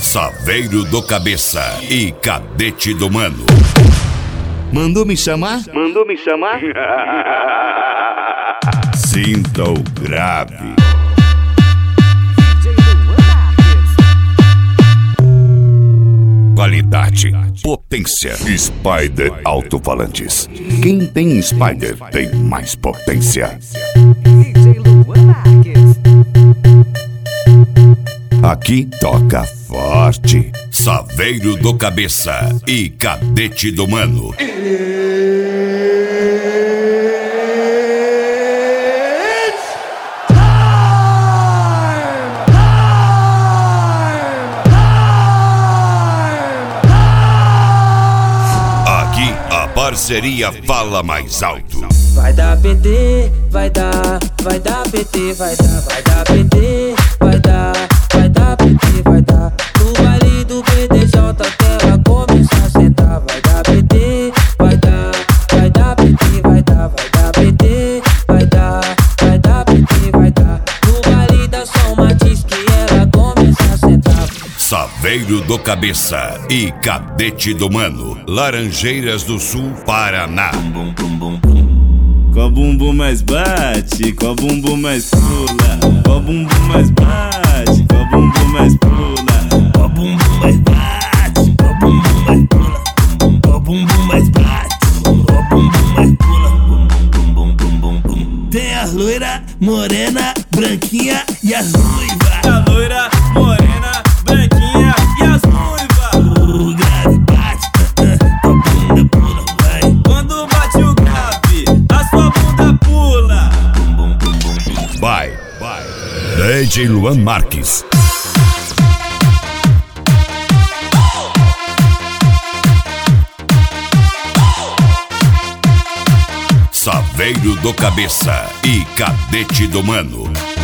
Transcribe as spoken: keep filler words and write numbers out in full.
Saveiro do Cabeça e Cadete do Mano. Mandou me chamar? Mandou me chamar? Sinta o grave. Qualidade, potência. Spider Alto-Falantes. Quem tem Spider tem mais potência. Aqui toca forte. Saveiro do Cabeça e Cadete do Mano. Aqui a parceria fala mais alto. Vai dar P T, vai dar, vai dar P T, vai dar, vai dar P T, vai dar, vai dar P T, vai dar. No baile do P D J até ela começar a sentar. Vai dar P T, vai dar, vai dar P T, vai dar, vai dar P T, vai dar, vai dar P T, vai dar. No baile da São Matiz que ela começa a sentar. Saveiro do Cabeça e Cadete do Mano. Laranjeiras do Sul, Paraná. Qual bumbum mais bate, qual bumbum mais pula, qual bumbum mais bate, qual bumbum mais pula, qual bumbum mais bate, qual bumbum mais pula, qual bumbum mais bate, qual bumbum mais pula, bum bum bum bum bum. Tem a loira, morena, branquinha e as ruivas. A loira, morena, branquinha e as ruivas. O grave bate, tua bunda pula, vai. Quando bate o grave, a sua bunda pula. Vai, vai. D J Luan Marques. Saveiro do Cabeça e Cadete do Mano.